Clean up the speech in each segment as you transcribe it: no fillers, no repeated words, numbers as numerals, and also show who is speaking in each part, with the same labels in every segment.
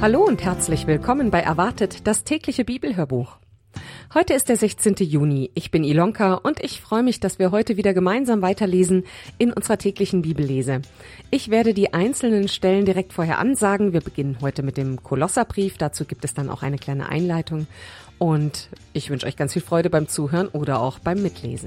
Speaker 1: Hallo und herzlich willkommen bei Erwartet, das tägliche Bibelhörbuch. Heute ist der 16. Juni. Ich bin Ilonka und ich freue mich, dass wir heute wieder gemeinsam weiterlesen in unserer täglichen Bibellese. Ich werde die einzelnen Stellen direkt vorher ansagen. Wir beginnen heute mit dem Kolosserbrief. Dazu gibt es dann auch eine kleine Einleitung. Und ich wünsche euch ganz viel Freude beim Zuhören oder auch beim Mitlesen.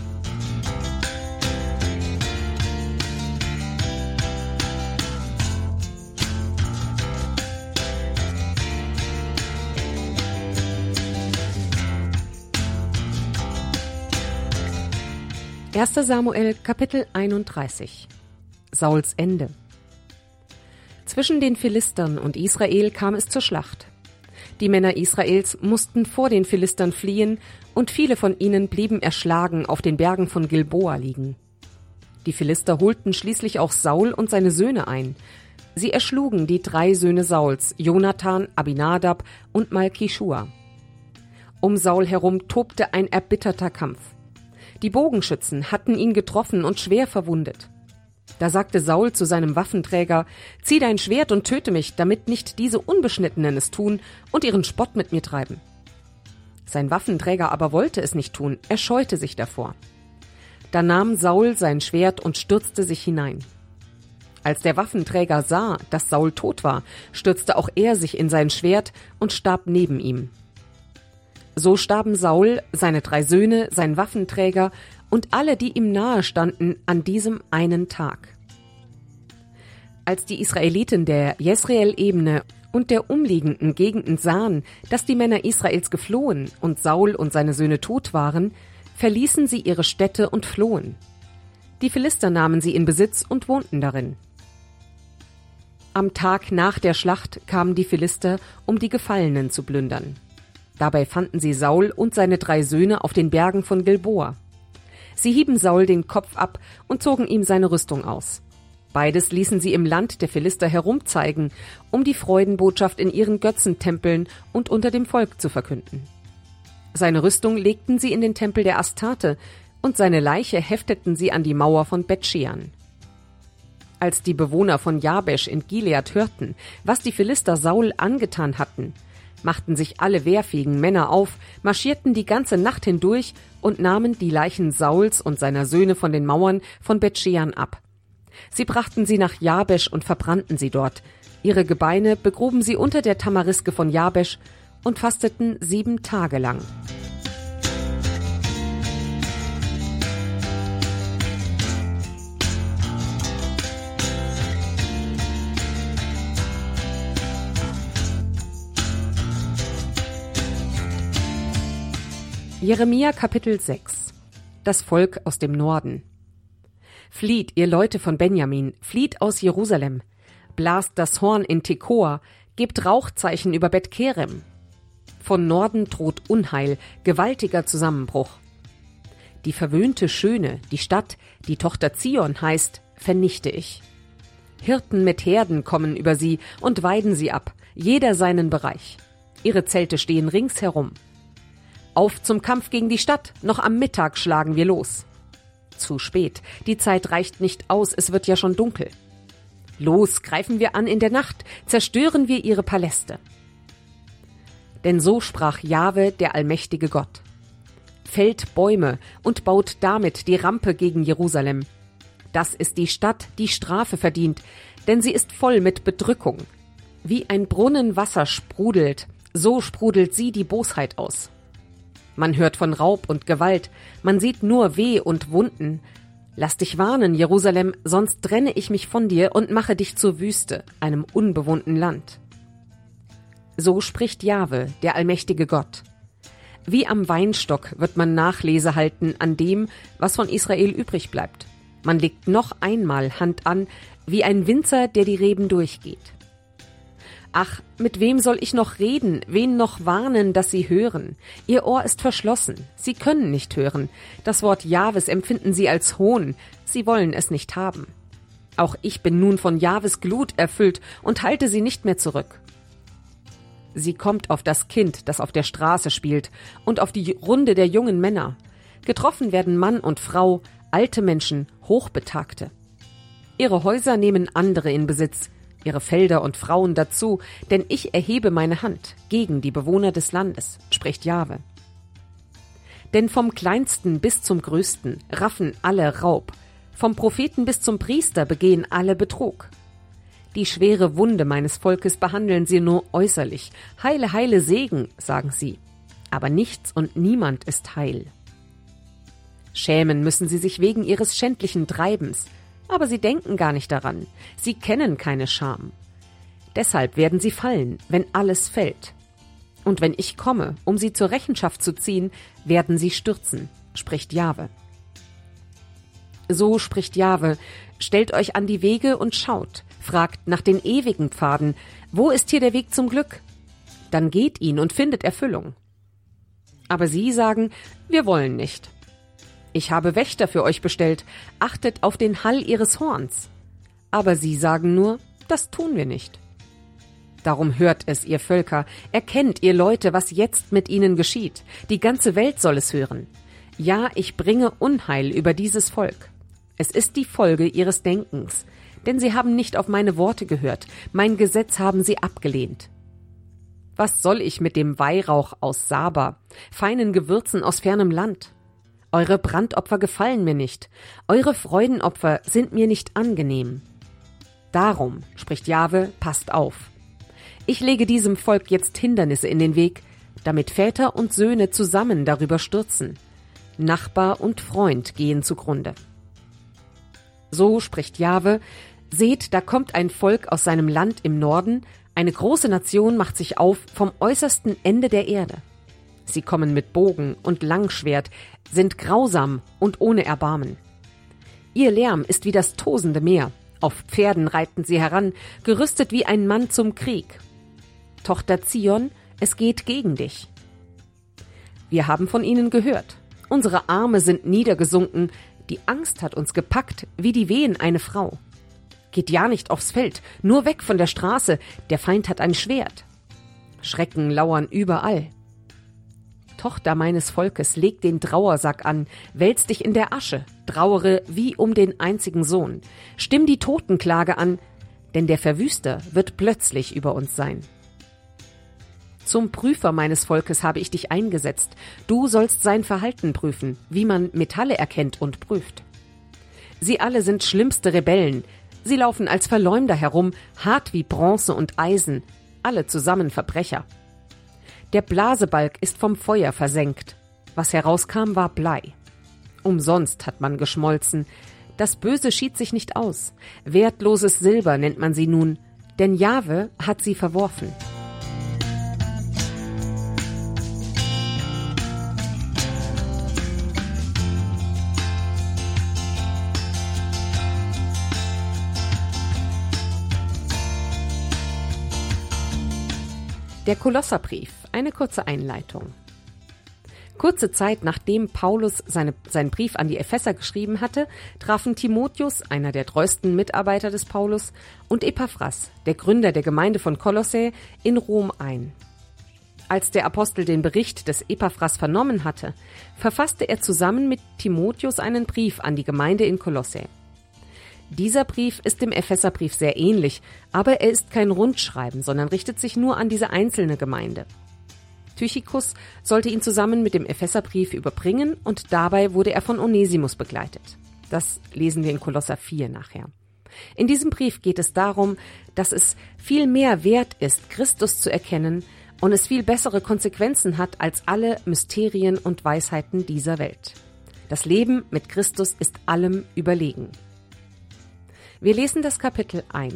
Speaker 1: 1. Samuel, Kapitel 31. Sauls Ende. Zwischen den Philistern und Israel kam es zur Schlacht. Die Männer Israels mussten vor den Philistern fliehen und viele von ihnen blieben erschlagen auf den Bergen von Gilboa liegen. Die Philister holten schließlich auch Saul und seine Söhne ein. Sie erschlugen die 3 Söhne Sauls, Jonathan, Abinadab und Malkischua. Um Saul herum tobte ein erbitterter Kampf. Die Bogenschützen hatten ihn getroffen und schwer verwundet. Da sagte Saul zu seinem Waffenträger: »Zieh dein Schwert und töte mich, damit nicht diese Unbeschnittenen es tun und ihren Spott mit mir treiben.« Sein Waffenträger aber wollte es nicht tun, er scheute sich davor. Da nahm Saul sein Schwert und stürzte sich hinein. Als der Waffenträger sah, dass Saul tot war, stürzte auch er sich in sein Schwert und starb neben ihm. So starben Saul, seine 3 Söhne, sein Waffenträger und alle, die ihm nahe standen, an diesem einen Tag. Als die Israeliten der Jesreel-Ebene und der umliegenden Gegenden sahen, dass die Männer Israels geflohen und Saul und seine Söhne tot waren, verließen sie ihre Städte und flohen. Die Philister nahmen sie in Besitz und wohnten darin. Am Tag nach der Schlacht kamen die Philister, um die Gefallenen zu plündern. Dabei fanden sie Saul und seine 3 Söhne auf den Bergen von Gilboa. Sie hieben Saul den Kopf ab und zogen ihm seine Rüstung aus. Beides ließen sie im Land der Philister herumzeigen, um die Freudenbotschaft in ihren Götzentempeln und unter dem Volk zu verkünden. Seine Rüstung legten sie in den Tempel der Astarte und seine Leiche hefteten sie an die Mauer von Bet-Shean. Als die Bewohner von Jabesch in Gilead hörten, was die Philister Saul angetan hatten, machten sich alle wehrfähigen Männer auf, marschierten die ganze Nacht hindurch und nahmen die Leichen Sauls und seiner Söhne von den Mauern von Bet-Shean ab. Sie brachten sie nach Jabesch und verbrannten sie dort. Ihre Gebeine begruben sie unter der Tamariske von Jabesch und fasteten 7 Tage lang. Jeremia Kapitel 6. Das Volk aus dem Norden. Flieht, ihr Leute von Benjamin, flieht aus Jerusalem. Blast das Horn in Tekoa, gebt Rauchzeichen über Bet-Kerem. Von Norden droht Unheil, gewaltiger Zusammenbruch. Die verwöhnte Schöne, die Stadt, die Tochter Zion heißt, vernichte ich. Hirten mit Herden kommen über sie und weiden sie ab, jeder seinen Bereich. Ihre Zelte stehen ringsherum. Auf zum Kampf gegen die Stadt, noch am Mittag schlagen wir los. Zu spät, die Zeit reicht nicht aus, es wird ja schon dunkel. Los, greifen wir an in der Nacht, zerstören wir ihre Paläste. Denn so sprach Jahwe, der allmächtige Gott. Fällt Bäume und baut damit die Rampe gegen Jerusalem. Das ist die Stadt, die Strafe verdient, denn sie ist voll mit Bedrückung. Wie ein Brunnen Wasser sprudelt, so sprudelt sie die Bosheit aus. Man hört von Raub und Gewalt, man sieht nur Weh und Wunden. Lass dich warnen, Jerusalem, sonst trenne ich mich von dir und mache dich zur Wüste, einem unbewohnten Land. So spricht Jahwe, der allmächtige Gott. Wie am Weinstock wird man Nachlese halten an dem, was von Israel übrig bleibt. Man legt noch einmal Hand an, wie ein Winzer, der die Reben durchgeht. Ach, mit wem soll ich noch reden, wen noch warnen, dass sie hören? Ihr Ohr ist verschlossen, sie können nicht hören. Das Wort Jahwes empfinden sie als Hohn, sie wollen es nicht haben. Auch ich bin nun von Jahwes Glut erfüllt und halte sie nicht mehr zurück. Sie kommt auf das Kind, das auf der Straße spielt, und auf die Runde der jungen Männer. Getroffen werden Mann und Frau, alte Menschen, Hochbetagte. Ihre Häuser nehmen andere in Besitz, ihre Felder und Frauen dazu, denn ich erhebe meine Hand gegen die Bewohner des Landes, spricht Jahwe. Denn vom Kleinsten bis zum Größten raffen alle Raub, vom Propheten bis zum Priester begehen alle Betrug. Die schwere Wunde meines Volkes behandeln sie nur äußerlich. Heile, heile Segen, sagen sie. Aber nichts und niemand ist heil. Schämen müssen sie sich wegen ihres schändlichen Treibens, aber sie denken gar nicht daran. Sie kennen keine Scham. Deshalb werden sie fallen, wenn alles fällt. Und wenn ich komme, um sie zur Rechenschaft zu ziehen, werden sie stürzen, spricht Jahwe. So spricht Jahwe, stellt euch an die Wege und schaut, fragt nach den ewigen Pfaden, wo ist hier der Weg zum Glück? Dann geht ihn und findet Erfüllung. Aber sie sagen, wir wollen nicht. Ich habe Wächter für euch bestellt, achtet auf den Hall ihres Horns. Aber sie sagen nur, das tun wir nicht. Darum hört es, ihr Völker, erkennt, ihr Leute, was jetzt mit ihnen geschieht. Die ganze Welt soll es hören. Ja, ich bringe Unheil über dieses Volk. Es ist die Folge ihres Denkens, denn sie haben nicht auf meine Worte gehört, mein Gesetz haben sie abgelehnt. Was soll ich mit dem Weihrauch aus Saba, feinen Gewürzen aus fernem Land? Eure Brandopfer gefallen mir nicht, eure Freudenopfer sind mir nicht angenehm. Darum, spricht Jahwe, passt auf. Ich lege diesem Volk jetzt Hindernisse in den Weg, damit Väter und Söhne zusammen darüber stürzen. Nachbar und Freund gehen zugrunde. So spricht Jahwe, seht, da kommt ein Volk aus seinem Land im Norden, eine große Nation macht sich auf vom äußersten Ende der Erde. Sie kommen mit Bogen und Langschwert, sind grausam und ohne Erbarmen. Ihr Lärm ist wie das tosende Meer, auf Pferden reiten sie heran, gerüstet wie ein Mann zum Krieg. Tochter Zion, es geht gegen dich. Wir haben von ihnen gehört, unsere Arme sind niedergesunken, die Angst hat uns gepackt, wie die Wehen eine Frau. Geht ja nicht aufs Feld, nur weg von der Straße, der Feind hat ein Schwert. Schrecken lauern überall. Tochter meines Volkes, leg den Trauersack an, wälz dich in der Asche, trauere wie um den einzigen Sohn. Stimm die Totenklage an, denn der Verwüster wird plötzlich über uns sein. Zum Prüfer meines Volkes habe ich dich eingesetzt. Du sollst sein Verhalten prüfen, wie man Metalle erkennt und prüft. Sie alle sind schlimmste Rebellen. Sie laufen als Verleumder herum, hart wie Bronze und Eisen, alle zusammen Verbrecher. Der Blasebalg ist vom Feuer versenkt. Was herauskam, war Blei. Umsonst hat man geschmolzen. Das Böse schied sich nicht aus. Wertloses Silber nennt man sie nun, denn Jahwe hat sie verworfen. Der Kolosserbrief, eine kurze Einleitung. Kurze Zeit nachdem Paulus seinen Brief an die Epheser geschrieben hatte, trafen Timotheus, einer der treuesten Mitarbeiter des Paulus, und Epaphras, der Gründer der Gemeinde von Kolossä, in Rom ein. Als der Apostel den Bericht des Epaphras vernommen hatte, verfasste er zusammen mit Timotheus einen Brief an die Gemeinde in Kolossä. Dieser Brief ist dem Epheserbrief sehr ähnlich, aber er ist kein Rundschreiben, sondern richtet sich nur an diese einzelne Gemeinde. Tychikus sollte ihn zusammen mit dem Epheserbrief überbringen und dabei wurde er von Onesimus begleitet. Das lesen wir in Kolosser 4 nachher. In diesem Brief geht es darum, dass es viel mehr wert ist, Christus zu erkennen und es viel bessere Konsequenzen hat als alle Mysterien und Weisheiten dieser Welt. Das Leben mit Christus ist allem überlegen. Wir lesen das Kapitel 1.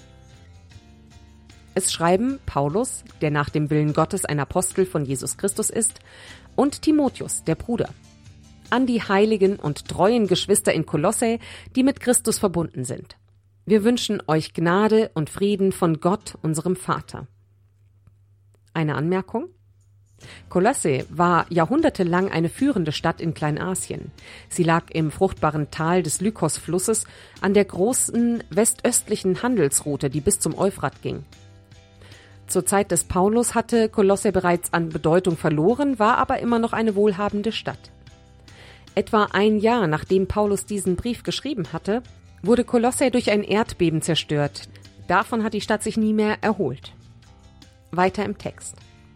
Speaker 1: Es schreiben Paulus, der nach dem Willen Gottes ein Apostel von Jesus Christus ist, und Timotheus, der Bruder, an die heiligen und treuen Geschwister in Kolossä, die mit Christus verbunden sind. Wir wünschen euch Gnade und Frieden von Gott, unserem Vater. Eine Anmerkung? Kolossä war jahrhundertelang eine führende Stadt in Kleinasien. Sie lag im fruchtbaren Tal des Lykos-Flusses an der großen westöstlichen Handelsroute, die bis zum Euphrat ging. Zur Zeit des Paulus hatte Kolossä bereits an Bedeutung verloren, war aber immer noch eine wohlhabende Stadt. Etwa ein Jahr nachdem Paulus diesen Brief geschrieben hatte, wurde Kolossä durch ein Erdbeben zerstört, davon hat die Stadt sich nie mehr erholt. Weiter im Text.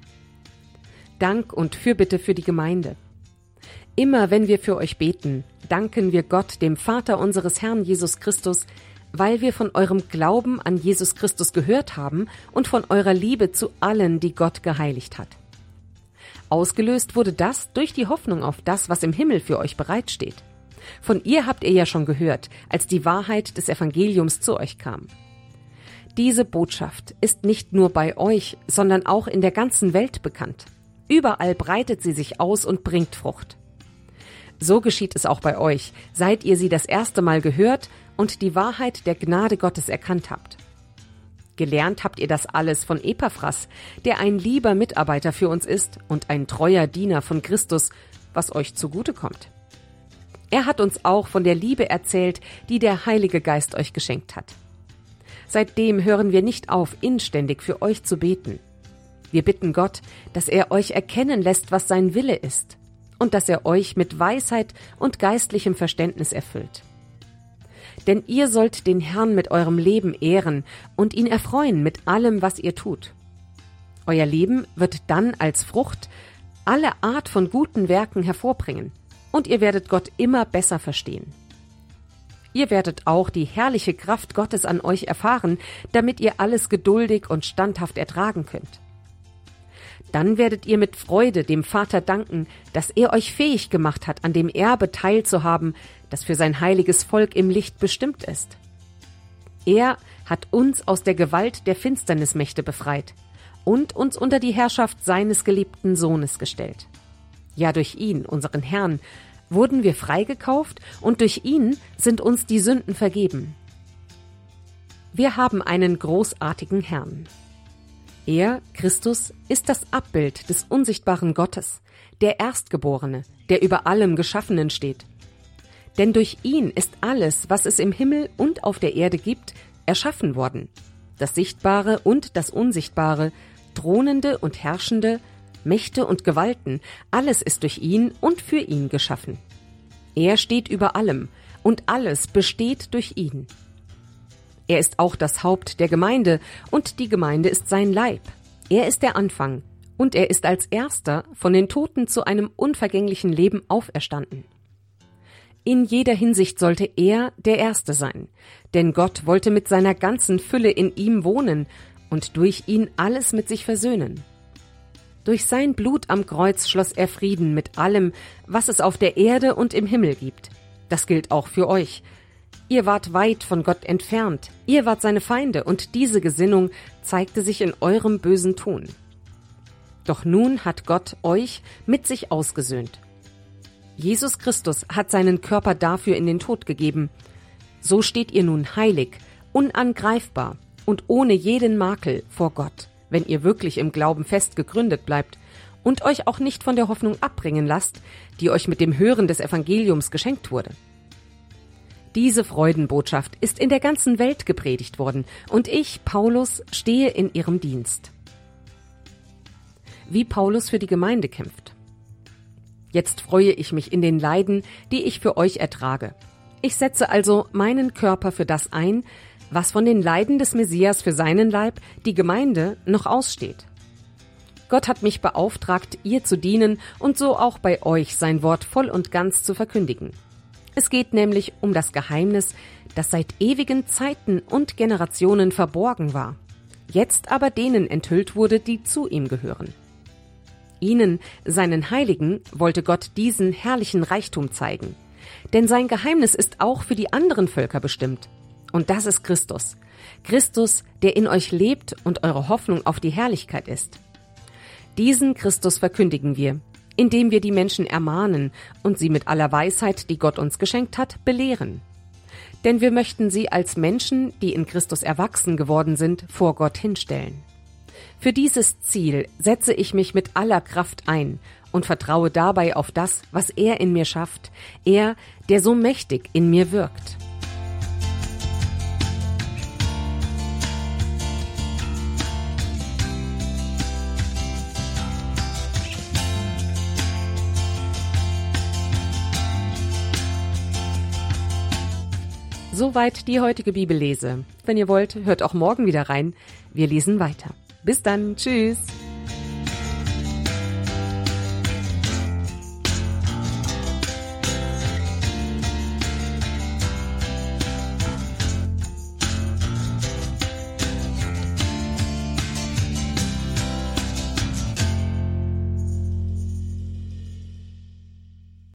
Speaker 1: Dank und Fürbitte für die Gemeinde. Immer wenn wir für euch beten, danken wir Gott, dem Vater unseres Herrn Jesus Christus, weil wir von eurem Glauben an Jesus Christus gehört haben und von eurer Liebe zu allen, die Gott geheiligt hat. Ausgelöst wurde das durch die Hoffnung auf das, was im Himmel für euch bereitsteht. Von ihr habt ihr ja schon gehört, als die Wahrheit des Evangeliums zu euch kam. Diese Botschaft ist nicht nur bei euch, sondern auch in der ganzen Welt bekannt. Überall breitet sie sich aus und bringt Frucht. So geschieht es auch bei euch, seit ihr sie das erste Mal gehört und die Wahrheit der Gnade Gottes erkannt habt. Gelernt habt ihr das alles von Epaphras, der ein lieber Mitarbeiter für uns ist und ein treuer Diener von Christus, was euch zugutekommt. Er hat uns auch von der Liebe erzählt, die der Heilige Geist euch geschenkt hat. Seitdem hören wir nicht auf, inständig für euch zu beten. Wir bitten Gott, dass er euch erkennen lässt, was sein Wille ist, und dass er euch mit Weisheit und geistlichem Verständnis erfüllt. Denn ihr sollt den Herrn mit eurem Leben ehren und ihn erfreuen mit allem, was ihr tut. Euer Leben wird dann als Frucht alle Art von guten Werken hervorbringen, und ihr werdet Gott immer besser verstehen. Ihr werdet auch die herrliche Kraft Gottes an euch erfahren, damit ihr alles geduldig und standhaft ertragen könnt. Dann werdet ihr mit Freude dem Vater danken, dass er euch fähig gemacht hat, an dem Erbe teilzuhaben, das für sein heiliges Volk im Licht bestimmt ist. Er hat uns aus der Gewalt der Finsternismächte befreit und uns unter die Herrschaft seines geliebten Sohnes gestellt. Ja, durch ihn, unseren Herrn, wurden wir freigekauft und durch ihn sind uns die Sünden vergeben. Wir haben einen großartigen Herrn. Er, Christus, ist das Abbild des unsichtbaren Gottes, der Erstgeborene, der über allem Geschaffenen steht. Denn durch ihn ist alles, was es im Himmel und auf der Erde gibt, erschaffen worden. Das Sichtbare und das Unsichtbare, Thronende und Herrschende, Mächte und Gewalten, alles ist durch ihn und für ihn geschaffen. Er steht über allem und alles besteht durch ihn. Er ist auch das Haupt der Gemeinde und die Gemeinde ist sein Leib. Er ist der Anfang und er ist als Erster von den Toten zu einem unvergänglichen Leben auferstanden. In jeder Hinsicht sollte er der Erste sein, denn Gott wollte mit seiner ganzen Fülle in ihm wohnen und durch ihn alles mit sich versöhnen. Durch sein Blut am Kreuz schloss er Frieden mit allem, was es auf der Erde und im Himmel gibt. Das gilt auch für euch. Ihr wart weit von Gott entfernt, ihr wart seine Feinde, und diese Gesinnung zeigte sich in eurem bösen Tun. Doch nun hat Gott euch mit sich ausgesöhnt. Jesus Christus hat seinen Körper dafür in den Tod gegeben. So steht ihr nun heilig, unangreifbar und ohne jeden Makel vor Gott, wenn ihr wirklich im Glauben fest gegründet bleibt und euch auch nicht von der Hoffnung abbringen lasst, die euch mit dem Hören des Evangeliums geschenkt wurde. Diese Freudenbotschaft ist in der ganzen Welt gepredigt worden und ich, Paulus, stehe in ihrem Dienst. Wie Paulus für die Gemeinde kämpft. Jetzt freue ich mich in den Leiden, die ich für euch ertrage. Ich setze also meinen Körper für das ein, was von den Leiden des Messias für seinen Leib, die Gemeinde, noch aussteht. Gott hat mich beauftragt, ihr zu dienen und so auch bei euch sein Wort voll und ganz zu verkündigen. Es geht nämlich um das Geheimnis, das seit ewigen Zeiten und Generationen verborgen war, jetzt aber denen enthüllt wurde, die zu ihm gehören. Ihnen, seinen Heiligen, wollte Gott diesen herrlichen Reichtum zeigen. Denn sein Geheimnis ist auch für die anderen Völker bestimmt. Und das ist Christus. Christus, der in euch lebt und eure Hoffnung auf die Herrlichkeit ist. Diesen Christus verkündigen wir, indem wir die Menschen ermahnen und sie mit aller Weisheit, die Gott uns geschenkt hat, belehren. Denn wir möchten sie als Menschen, die in Christus erwachsen geworden sind, vor Gott hinstellen. Für dieses Ziel setze ich mich mit aller Kraft ein und vertraue dabei auf das, was er in mir schafft, er, der so mächtig in mir wirkt. Soweit die heutige Bibellese. Wenn ihr wollt, hört auch morgen wieder rein. Wir lesen weiter. Bis dann. Tschüss.